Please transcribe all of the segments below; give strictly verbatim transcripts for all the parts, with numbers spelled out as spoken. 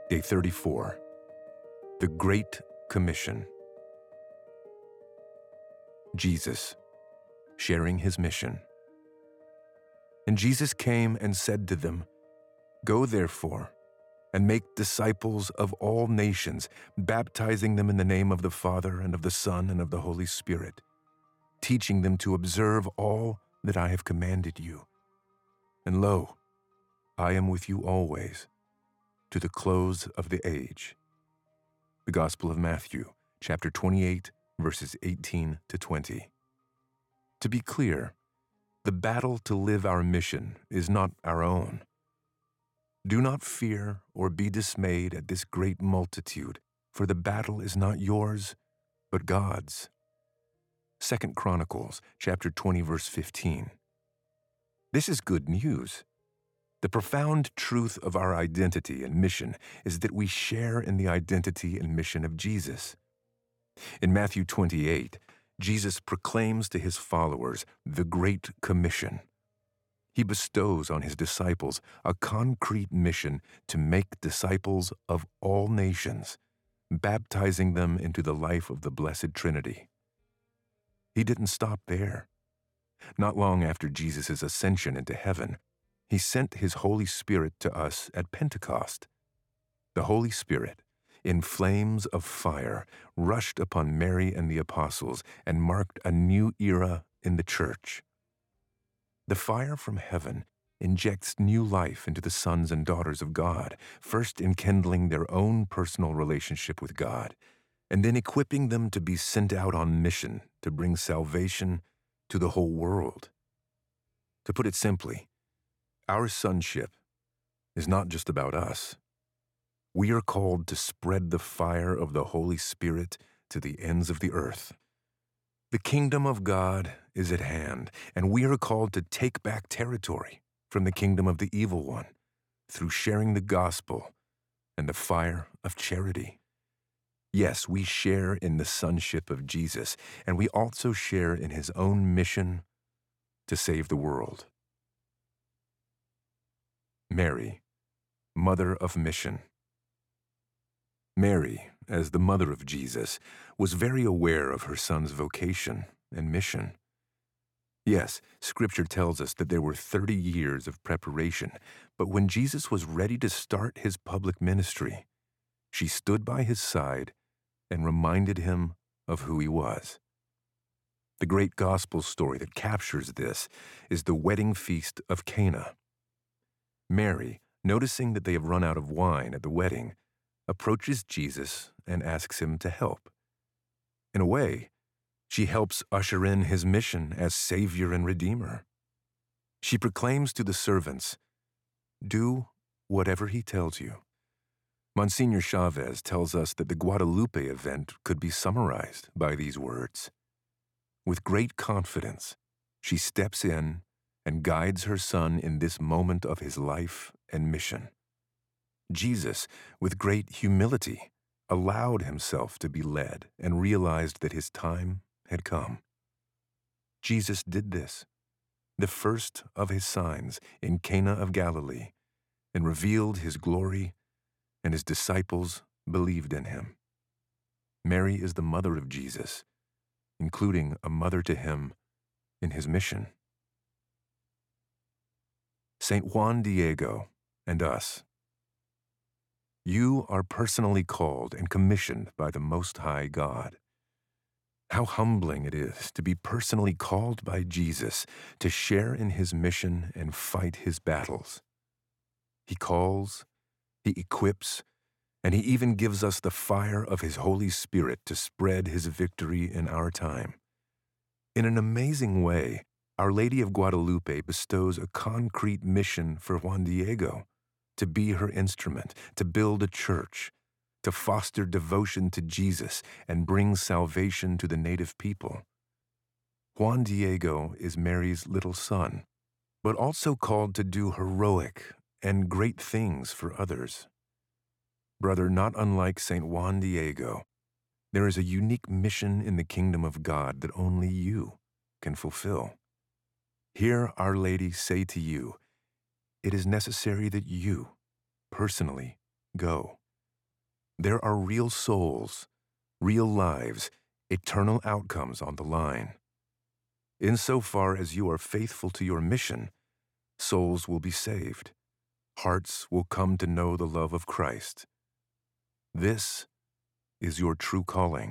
Day thirty-four. The Great Commission. Jesus, sharing his mission. And Jesus came and said to them, "Go therefore, and make disciples of all nations, baptizing them in the name of the Father, and of the Son, and of the Holy Spirit, teaching them to observe all that I have commanded you. And lo, I am with you always, to the close of the age." The Gospel of Matthew, chapter twenty-eight, verses eighteen to twenty. To be clear, the battle to live our mission is not our own. Do not fear or be dismayed at this great multitude, for the battle is not yours, but God's. Second Chronicles, chapter twenty, verse fifteen. This is good news. The profound truth of our identity and mission is that we share in the identity and mission of Jesus. In Matthew twenty-eight, Jesus proclaims to his followers the Great Commission. He bestows on his disciples a concrete mission to make disciples of all nations, baptizing them into the life of the Blessed Trinity. He didn't stop there. Not long after Jesus' ascension into heaven, he sent his Holy Spirit to us at Pentecost. The Holy Spirit, in flames of fire, rushed upon Mary and the apostles and marked a new era in the church. The fire from heaven injects new life into the sons and daughters of God, first enkindling their own personal relationship with God, and then equipping them to be sent out on mission to bring salvation to the whole world. To put it simply, our sonship is not just about us. We are called to spread the fire of the Holy Spirit to the ends of the earth. The kingdom of God is at hand, and we are called to take back territory from the kingdom of the evil one through sharing the gospel and the fire of charity. Yes, we share in the sonship of Jesus, and we also share in his own mission to save the world. Mary, mother of mission. Mary, as the mother of Jesus, was very aware of her son's vocation and mission. Yes, Scripture tells us that there were thirty years of preparation, but when Jesus was ready to start his public ministry, she stood by his side and reminded him of who he was. The great gospel story that captures this is the wedding feast of Cana. Mary, noticing that they have run out of wine at the wedding, approaches Jesus and asks him to help. In a way, she helps usher in his mission as Savior and Redeemer. She proclaims to the servants, "Do whatever he tells you." Monsignor Chavez tells us that the Guadalupe event could be summarized by these words. With great confidence, she steps in and guides her son in this moment of his life and mission. Jesus, with great humility, allowed himself to be led and realized that his time had come. Jesus did this, the first of his signs in Cana of Galilee, and revealed his glory, and his disciples believed in him. Mary is the mother of Jesus, including a mother to him in his mission. Saint Juan Diego and us. You are personally called and commissioned by the Most High God. How humbling it is to be personally called by Jesus to share in his mission and fight his battles. He calls, he equips, and he even gives us the fire of his Holy Spirit to spread his victory in our time. In an amazing way, Our Lady of Guadalupe bestows a concrete mission for Juan Diego, to be her instrument, to build a church, to foster devotion to Jesus and bring salvation to the native people. Juan Diego is Mary's little son, but also called to do heroic and great things for others. Brother, not unlike Saint Juan Diego, there is a unique mission in the kingdom of God that only you can fulfill. Hear Our Lady say to you, it is necessary that you, personally, go There are real souls, real lives, eternal outcomes on the line. Insofar as you are faithful to your mission, souls will be saved. Hearts will come to know the love of Christ. This is your true calling.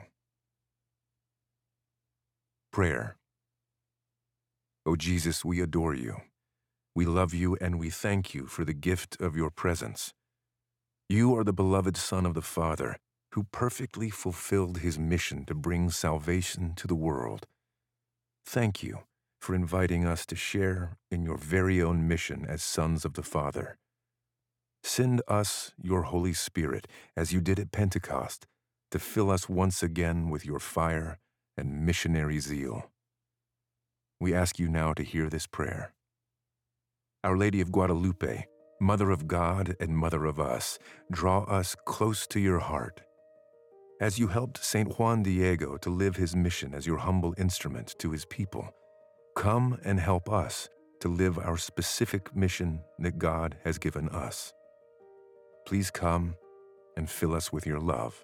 Prayer. O Jesus, we adore you. We love you and we thank you for the gift of your presence. You are the beloved Son of the Father, who perfectly fulfilled his mission to bring salvation to the world. Thank you for inviting us to share in your very own mission as sons of the Father. Send us your Holy Spirit, as you did at Pentecost, to fill us once again with your fire and missionary zeal. We ask you now to hear this prayer. Our Lady of Guadalupe, Mother of God and Mother of us, draw us close to your heart. As you helped Saint Juan Diego to live his mission as your humble instrument to his people, come and help us to live our specific mission that God has given us. Please come and fill us with your love.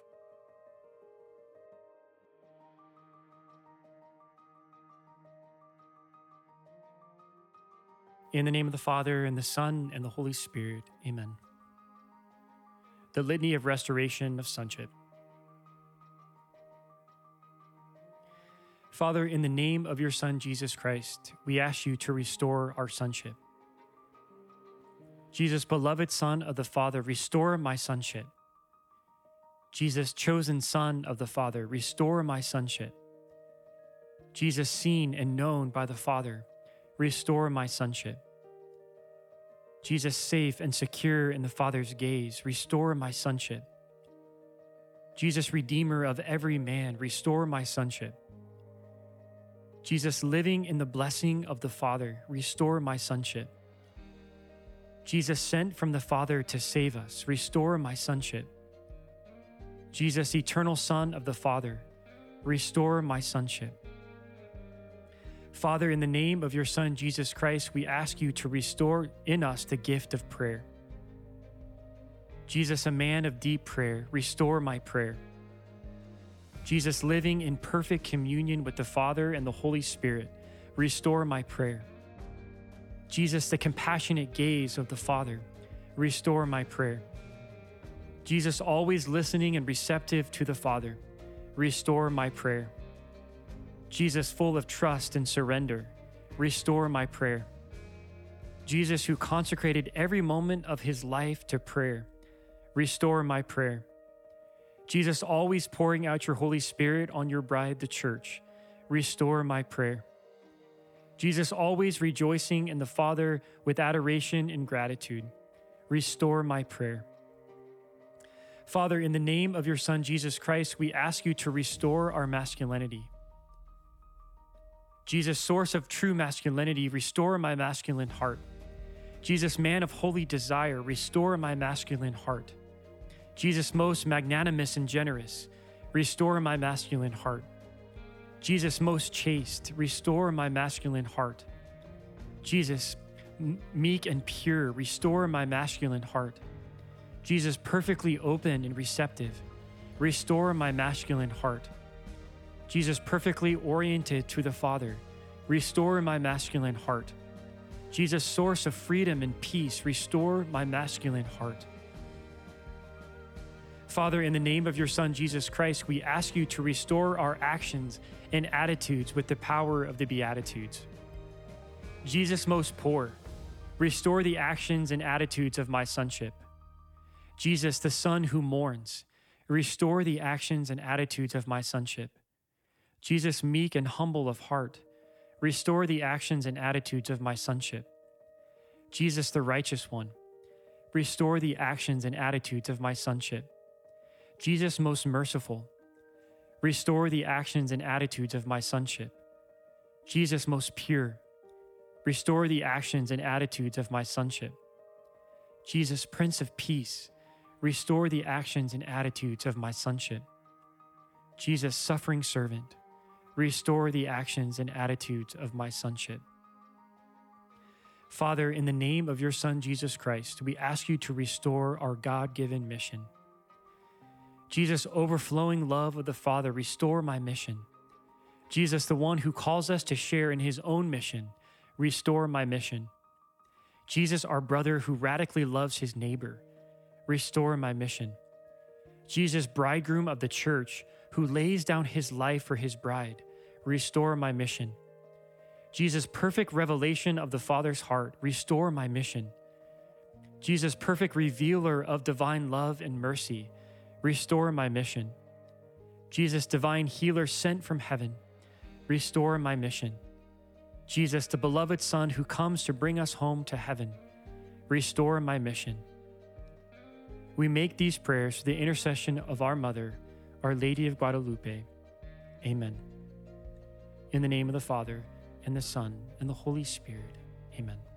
In the name of the Father, and the Son, and the Holy Spirit. Amen. The Litany of Restoration of Sonship. Father, in the name of your Son, Jesus Christ, we ask you to restore our sonship. Jesus, beloved Son of the Father, restore my sonship. Jesus, chosen Son of the Father, restore my sonship. Jesus, seen and known by the Father, restore my sonship. Jesus, safe and secure in the Father's gaze, restore my sonship. Jesus, Redeemer of every man, restore my sonship. Jesus, living in the blessing of the Father, restore my sonship. Jesus, sent from the Father to save us, restore my sonship. Jesus, eternal Son of the Father, restore my sonship. Father, in the name of your Son, Jesus Christ, we ask you to restore in us the gift of prayer. Jesus, a man of deep prayer, restore my prayer. Jesus, living in perfect communion with the Father and the Holy Spirit, restore my prayer. Jesus, the compassionate gaze of the Father, restore my prayer. Jesus, always listening and receptive to the Father, restore my prayer. Jesus, full of trust and surrender, restore my prayer. Jesus, who consecrated every moment of his life to prayer, restore my prayer. Jesus, always pouring out your Holy Spirit on your bride, the church, restore my prayer. Jesus, always rejoicing in the Father with adoration and gratitude, restore my prayer. Father, in the name of your Son, Jesus Christ, we ask you to restore our masculinity. Jesus, source of true masculinity, restore my masculine heart. Jesus, man of holy desire, restore my masculine heart. Jesus, most magnanimous and generous, restore my masculine heart. Jesus, most chaste, restore my masculine heart. Jesus, m- meek and pure, restore my masculine heart. Jesus, perfectly open and receptive, restore my masculine heart. Jesus, perfectly oriented to the Father, restore my masculine heart. Jesus, source of freedom and peace, restore my masculine heart. Father, in the name of your Son, Jesus Christ, we ask you to restore our actions and attitudes with the power of the Beatitudes. Jesus, most poor, restore the actions and attitudes of my sonship. Jesus, the Son who mourns, restore the actions and attitudes of my sonship. Jesus, meek and humble of heart, restore the actions and attitudes of my sonship. Jesus, the righteous one, restore the actions and attitudes of my sonship. Jesus, most merciful, restore the actions and attitudes of my sonship. Jesus, most pure, restore the actions and attitudes of my sonship. Jesus, Prince of Peace, restore the actions and attitudes of my sonship. Jesus, suffering servant, restore the actions and attitudes of my sonship. Father, in the name of your Son, Jesus Christ, we ask you to restore our God-given mission. Jesus, overflowing love of the Father, restore my mission. Jesus, the one who calls us to share in his own mission, restore my mission. Jesus, our brother who radically loves his neighbor, restore my mission. Jesus, bridegroom of the church, who lays down his life for his bride, restore my mission. Jesus, perfect revelation of the Father's heart, restore my mission. Jesus, perfect revealer of divine love and mercy, restore my mission. Jesus, divine healer sent from heaven, restore my mission. Jesus, the beloved Son who comes to bring us home to heaven, restore my mission. We make these prayers through the intercession of our Mother, Our Lady of Guadalupe. Amen. In the name of the Father, and the Son, and the Holy Spirit. Amen.